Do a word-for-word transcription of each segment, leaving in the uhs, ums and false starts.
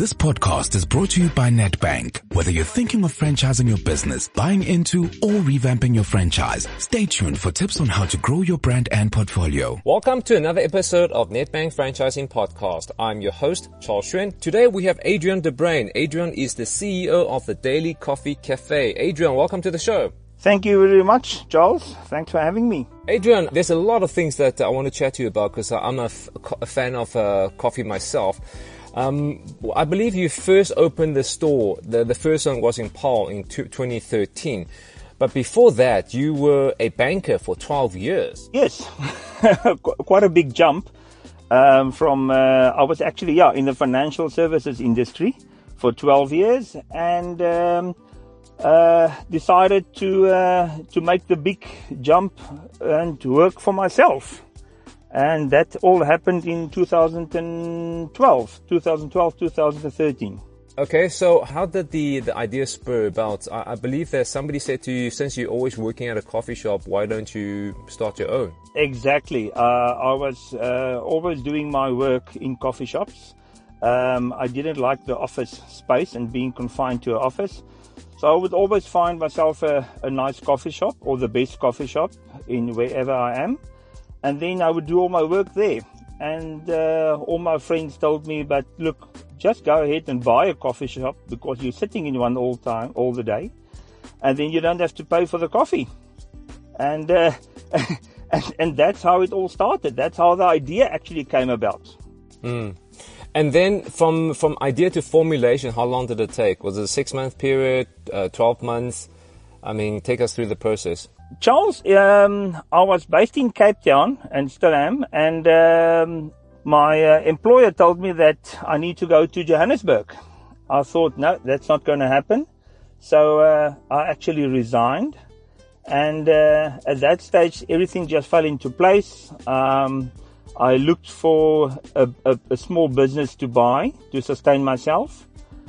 This podcast is brought to you by Nedbank. Whether you're thinking of franchising your business, buying into, or revamping your franchise, stay tuned for tips on how to grow your brand and portfolio. Welcome to another episode of Nedbank Franchising Podcast. I'm your host, Charles Schwen. Today we have Adrian de Bruin. Adrian is the C E O of the Daily Coffee Cafe. Adrian, welcome to the show. Thank you very much, Charles. Thanks for having me. Adrian, there's a lot of things that I want to chat to you about because I'm a, f- a fan of uh, coffee myself. Um, I believe you first opened the store, the, the first one was in Paarl in twenty thirteen. But before that, you were a banker for twelve years. Yes, quite a big jump. Um, from uh, I was actually, yeah, in the financial services industry for twelve years and um, uh, decided to uh, to make the big jump and to work for myself. And that all happened in two thousand twelve, two thousand twelve, two thousand thirteen. Okay, so how did the, the idea spur about? I, I believe that somebody said to you, since you're always working at a coffee shop, why don't you start your own? Exactly. Uh, I was uh, always doing my work in coffee shops. Um, I didn't like the office space and being confined to an office. So I would always find myself a, a nice coffee shop or the best coffee shop in wherever I am. And then I would do all my work there. And uh, all my friends told me, but look, just go ahead and buy a coffee shop because you're sitting in one all time, all the day. And then you don't have to pay for the coffee. And, uh, and, and that's how it all started. That's how the idea actually came about. Mm. And then from, from idea to formulation, how long did it take? Was it a six month period, uh, twelve months? I mean, take us through the process. Charles, um, I was based in Cape Town and still am, and um, my uh, employer told me that I need to go to Johannesburg. I thought, no, that's not going to happen. So uh, I actually resigned, and uh, at that stage, everything just fell into place. Um, I looked for a, a, a small business to buy to sustain myself,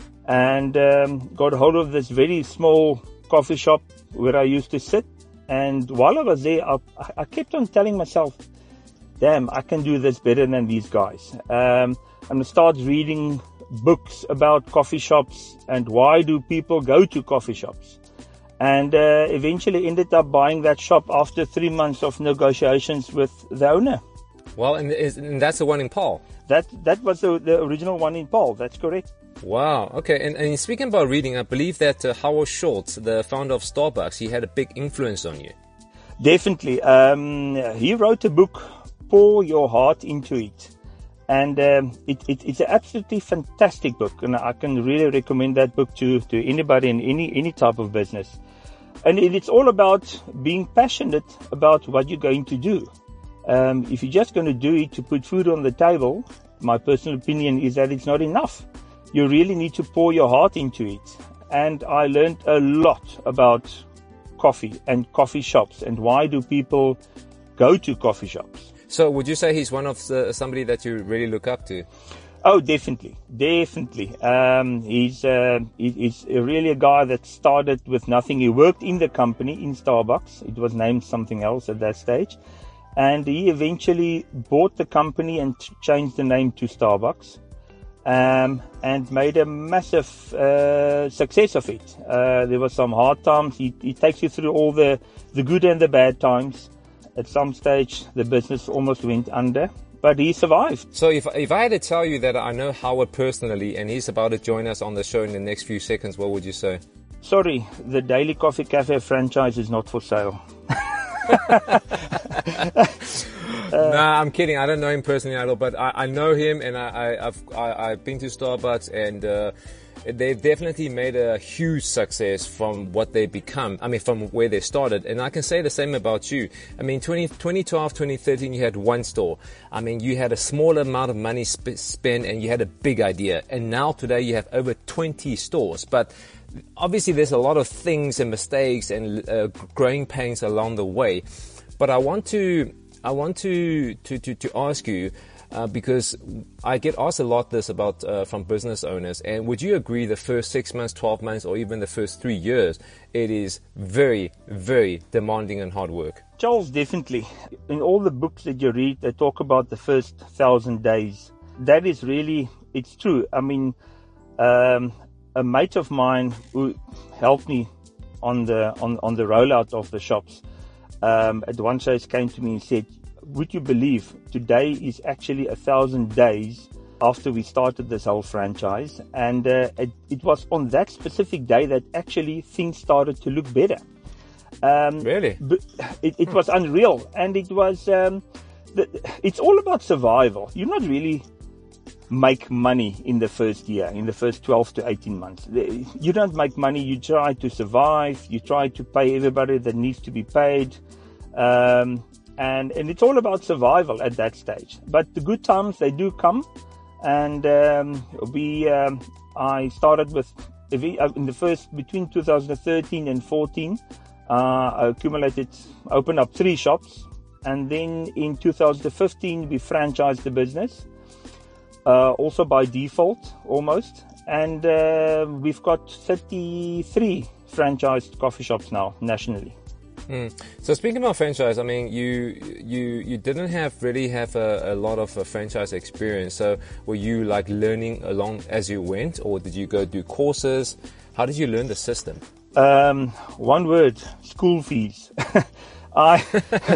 and um, got hold of this very small coffee shop where I used to sit. And while I was there, I, I kept on telling myself, damn, I can do this better than these guys. Um, I'm going to start reading books about coffee shops and why do people go to coffee shops. And uh, eventually ended up buying that shop after three months of negotiations with the owner. Well, and, is, and that's the one in Paarl? That that was the, the original one in Paarl, that's correct. Wow. Okay. And, and speaking about reading, I believe that uh, Howard Schultz, the founder of Starbucks, he had a big influence on you. Definitely. Um, he wrote a book, Pour Your Heart Into It. And um, it, it, it's an absolutely fantastic book. And I can really recommend that book to, to anybody in any, any type of business. And it, it's all about being passionate about what you're going to do. Um, if you're just going to do it to put food on the table, my personal opinion is that it's not enough. You really need to pour your heart into it. And I learned a lot about coffee and coffee shops and why do people go to coffee shops. So would you say he's one of the, somebody that you really look up to? Oh, definitely. Definitely. Um, he's, uh, he, he's really a guy that started with nothing. He worked in the company in Starbucks. It was named something else at that stage. And he eventually bought the company and changed the name to Starbucks. Um, and made a massive uh, success of it. Uh, there were some hard times. He, he takes you through all the, the good and the bad times. At some stage, the business almost went under, but he survived. So if if I had to tell you that I know Howard personally and he's about to join us on the show in the next few seconds, what would you say? Sorry, the Daily Coffee Cafe franchise is not for sale. Uh, nah, I'm kidding. I don't know him personally at all, but I, I know him, and I, I, I've I, I've been to Starbucks, and uh, they've definitely made a huge success from what they become. I mean, from where they started, and I can say the same about you. I mean, twenty, twenty twelve, twenty thirteen, you had one store. I mean, you had a small amount of money sp- spent, and you had a big idea. And now today, you have over twenty stores, but obviously, there's a lot of things and mistakes and uh, growing pains along the way. But I want to. I want to, to, to, to ask you, uh, because I get asked a lot this about uh, from business owners, and would you agree the first six months, twelve months, or even the first three years, it is very, very demanding and hard work? Charles, definitely. In all the books that you read, they talk about the first thousand days. That is really, it's true. I mean, um, a mate of mine who helped me on the on, on the rollout of the shops, um, at one stage came to me and said, would you believe today is actually a thousand days after we started this whole franchise, and uh, it, it was on that specific day that actually things started to look better. Um, really? It, it was unreal, and it was, um, the, it's all about survival. You're not really make money in the first year, in the first twelve to eighteen months. You don't make money, you try to survive, you try to pay everybody that needs to be paid, um, and, and it's all about survival at that stage. But the good times, they do come, and um, we, um, I started with, in the first, between two thousand thirteen and fourteen, uh, I accumulated, opened up three shops, and then in two thousand fifteen, we franchised the business. Uh, also by default, almost. And uh, we've got thirty-three franchised coffee shops now, nationally. Mm. So speaking about franchise, I mean, you you you didn't have really have a, a lot of uh, franchise experience. So were you like learning along as you went, or did you go do courses? How did you learn the system? Um, one word, school fees. I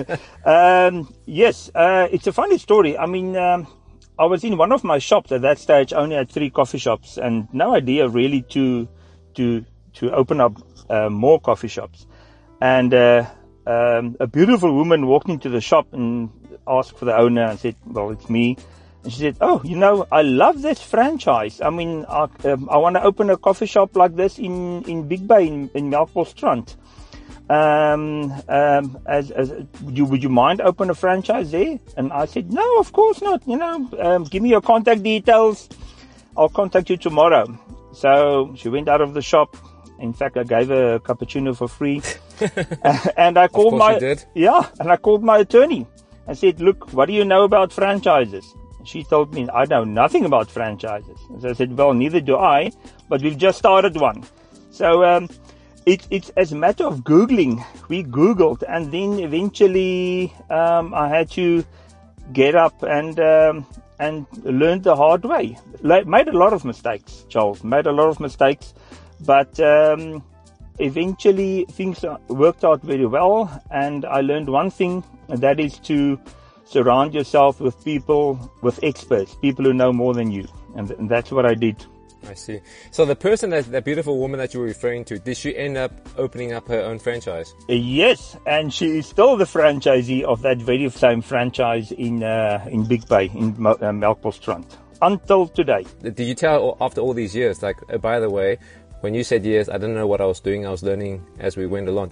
um, yes, uh, it's a funny story. I mean, um, I was in one of my shops at that stage, only had three coffee shops, and no idea really to to to open up uh, more coffee shops. And uh, um, a beautiful woman walked into the shop and asked for the owner and said, "Well, it's me." And she said, "Oh, you know, I love this franchise. I mean, I, um, I want to open a coffee shop like this in in Big Bay in, in Melkbosstrand. Um, um, as, as, would you, would you mind open a franchise there?" And I said, "No, of course not. You know, um, give me your contact details. I'll contact you tomorrow." So she went out of the shop. In fact, I gave her a cappuccino for free. And I called of course my, you did. yeah, and I called my attorney and said, "Look, what do you know about franchises?" She told me, "I know nothing about franchises." So I said, "Well, neither do I, but we've just started one." So, um, It, it's as a matter of Googling. We Googled, and then eventually um, I had to get up and um, and learn the hard way. Like, made a lot of mistakes, Charles. Made a lot of mistakes, but um, eventually things worked out very well. And I learned one thing, and that is to surround yourself with people, with experts, people who know more than you, and, and that's what I did. I see. So the person, that, that beautiful woman that you were referring to, did she end up opening up her own franchise? Uh, yes, and she is still the franchisee of that very same franchise in uh, in Big Bay, in Mel- uh, Melkbosstrand, until today. Did you tell after all these years, like, uh, by the way, when you said yes, I didn't know what I was doing, I was learning as we went along?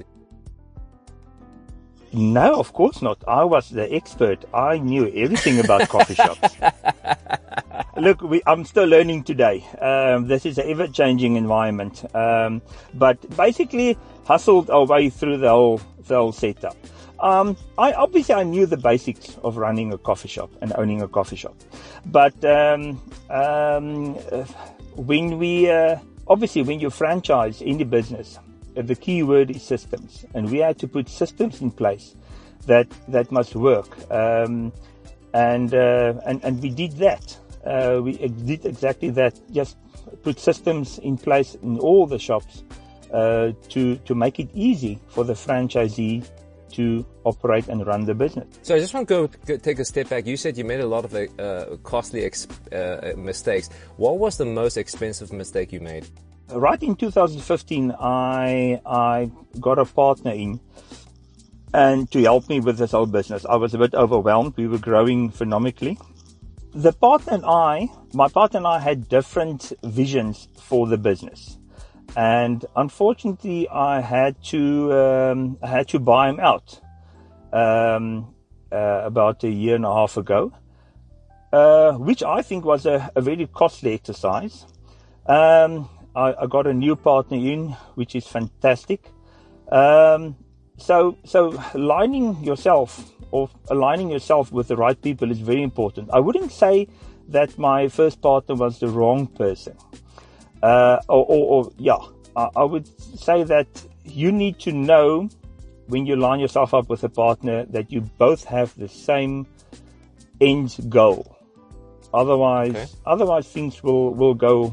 No, of course not. I was the expert. I knew everything about coffee shops. Look, we, I'm still learning today. Um, this is an ever-changing environment. Um, but basically, hustled our way through the whole, the whole setup. Um, I obviously I knew the basics of running a coffee shop and owning a coffee shop. But um, um, when we uh, obviously when you franchise any business, the key word is systems, and we had to put systems in place that that must work. Um, and uh, and and we did that. Uh, we did exactly that. Just put systems in place in all the shops uh, to to make it easy for the franchisee to operate and run the business. So I just want to go, go take a step back. You said you made a lot of uh, costly ex- uh, mistakes. What was the most expensive mistake you made? Right in two thousand fifteen, I I got a partner in, and to help me with this whole business. I was a bit overwhelmed. We were growing phenomenally. The partner and I, my partner and I had different visions for the business. And unfortunately, I had to um, I had to buy him out um, uh, about a year and a half ago, uh, which I think was a, a very costly exercise. Um, I, I got a new partner in, which is fantastic. Um, so so aligning yourself or aligning yourself with the right people is very important. I wouldn't say that my first partner was the wrong person. Uh, or, or, or yeah, I, I would say that you need to know when you line yourself up with a partner that you both have the same end goal. Otherwise, okay. otherwise things will, will go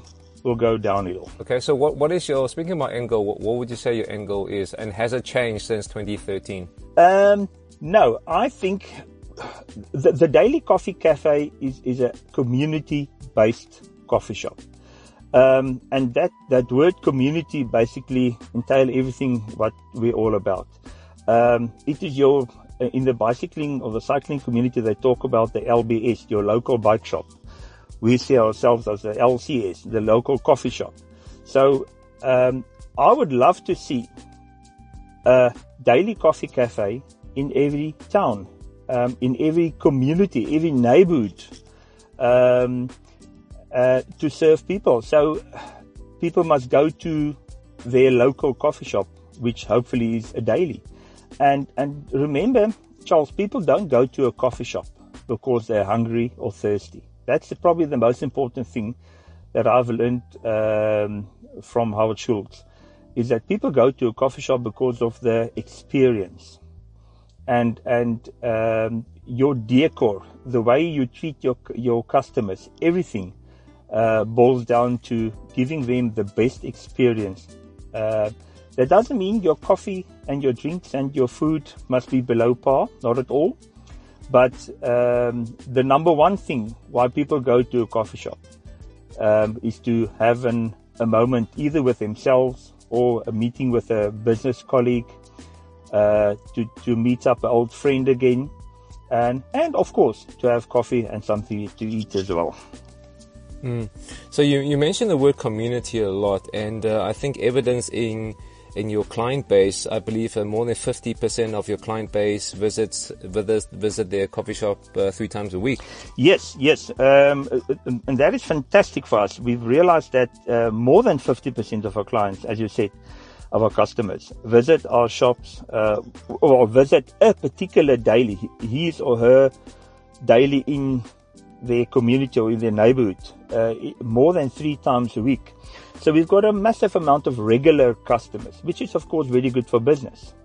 will go downhill. Okay, so what what is your, speaking about end goal, what, what would you say your end goal is, and has it changed since twenty thirteen? Um, no, I think the, the Daily Coffee Cafe is, is a community-based coffee shop. Um, and that, that word community basically entails everything what we're all about. Um, it is your, in the bicycling or the cycling community, they talk about the L B S, your local bike shop. We see ourselves as the L C S, the local coffee shop. So, um, I would love to see a Daily Coffee Cafe in every town, um, in every community, every neighborhood, um, uh, to serve people. So people must go to their local coffee shop, which hopefully is a daily. And, and remember, Charles, people don't go to a coffee shop because they're hungry or thirsty. That's probably the most important thing that I've learned, um, from Howard Schultz, is that people go to a coffee shop because of the experience. And, and, um, your decor, the way you treat your, your customers, everything, uh, boils down to giving them the best experience. Uh, that doesn't mean your coffee and your drinks and your food must be below par, not at all. But, um, the number one thing why people go to a coffee shop, um, is to have an, a moment either with themselves or a meeting with a business colleague, Uh, to, to meet up an old friend again, and, and of course, to have coffee and something to eat as well. Mm. So you, you mentioned the word community a lot, and uh, I think evidence in in your client base, I believe uh, more than fifty percent of your client base visits visit, visit their coffee shop uh, three times a week. Yes, yes, um, and that is fantastic for us. We've realized that uh, more than fifty percent of our clients, as you said, of our customers, visit our shops, uh, or visit a particular daily, his or her daily in their community or in their neighborhood, uh, more than three times a week. So we've got a massive amount of regular customers, which is of course very good for business.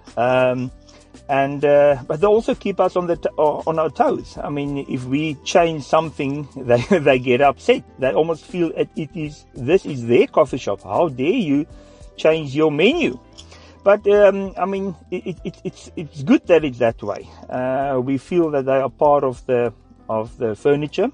Um, and, uh, but they also keep us on the, t- on our toes. I mean, if we change something, they, they get upset. They almost feel it, it is, this is their coffee shop. How dare you change your menu? But um, I mean, it, it, it's it's good that it's that way. Uh, we feel that they are part of the of the furniture,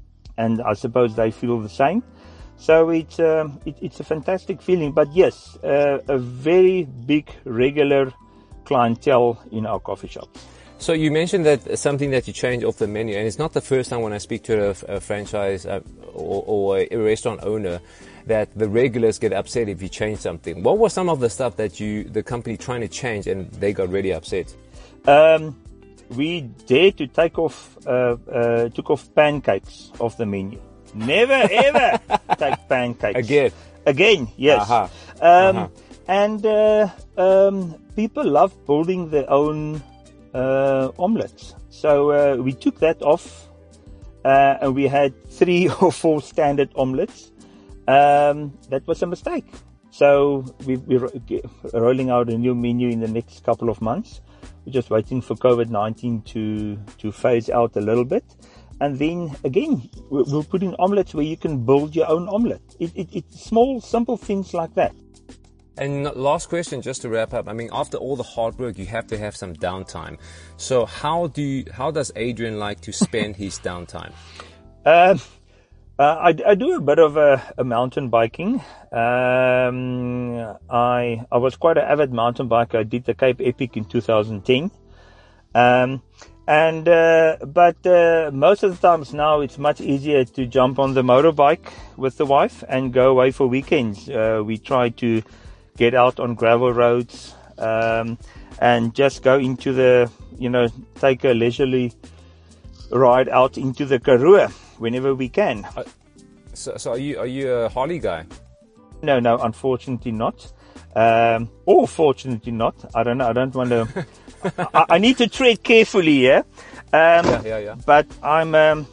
and I suppose they feel the same. So it's um, it, it's a fantastic feeling. But yes, uh, a very big regular clientele in our coffee shops. So you mentioned that something that you changed off the menu, and it's not the first time when I speak to a, a franchise uh, or, or a restaurant owner that the regulars get upset if you change something. What was some of the stuff that you, the company, trying to change and they got really upset? Um, we dared to take off, uh, uh, took off pancakes off the menu. Never ever take pancakes again. Again, yes. Uh-huh. Um, uh-huh. And uh, um, people love building their own uh, omelets. So uh, we took that off, uh, and we had three or four standard omelets. Um, that was a mistake. So we, we're rolling out a new menu in the next couple of months. We're just waiting for COVID nineteen to, to phase out a little bit. And then again, we'll put in omelets where you can build your own omelet. It, it, it's small, simple things like that. And last question, just to wrap up. I mean, after all the hard work, you have to have some downtime. So how do you, how does Adrian like to spend his downtime? Uh, uh, I, I do a bit of a, a mountain biking. Um, I I was quite an avid mountain biker. I did the Cape Epic in two thousand ten. Um, and uh, but uh, most of the times now it's much easier to jump on the motorbike with the wife and go away for weekends. Uh, we try to get out on gravel roads, um, and just go into the, you know, take a leisurely ride out into the Karoo whenever we can. Uh, so, so are you are you a Harley guy? No, no, unfortunately not. Um, or fortunately not. I don't know. I don't want to. I, I need to tread carefully here. Um, yeah, yeah, yeah. But I'm. Um,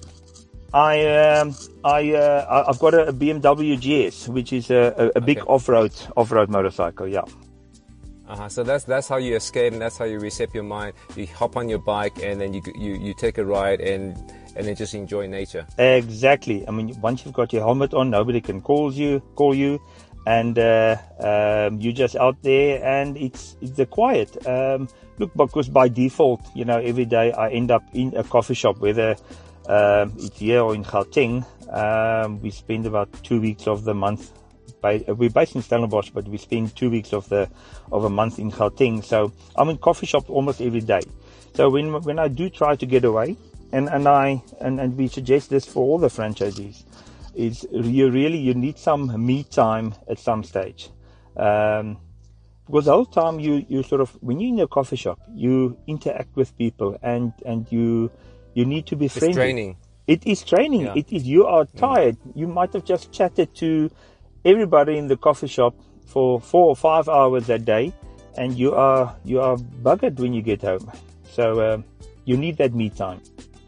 I um, I uh, I've got a B M W G S, which is a, a, a big okay. off-road off-road motorcycle. Yeah. Uh-huh. So that's that's how you escape, and that's how you reset your mind. You hop on your bike, and then you you, you take a ride, and and then just enjoy nature. Exactly. I mean, once you've got your helmet on, nobody can call you, call you, and uh, um, you're just out there, and it's it's the quiet. Um, look, because by default, you know, every day I end up in a coffee shop, whether um, it's here or in Gauteng. Um, we spend about two weeks of the month. By, we're based in Stellenbosch, but we spend two weeks of the of a month in Gauteng. So I'm in coffee shop almost every day. So when when I do try to get away, and and I and, and we suggest this for all the franchisees, is you really you need some me time at some stage, um, because the whole time you you sort of when you're in a coffee shop you interact with people, and and you you need to be friendly. It's training. It is training. Yeah. It is. You are tired. Mm. You might have just chatted to everybody in the coffee shop for four or five hours a day, and you are you are buggered when you get home. So uh, you need that me time.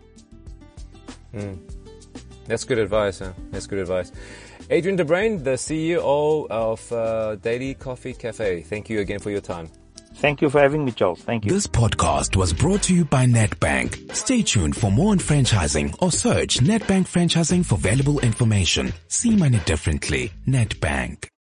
Mm. That's good advice. Huh? That's good advice. Adrian de Bruyn, the C E O of uh, Daily Coffee Cafe. Thank you again for your time. Thank you for having me, Charles. Thank you. This podcast was brought to you by Nedbank. Stay tuned for more on franchising or search Nedbank Franchising for valuable information. See money differently. Nedbank.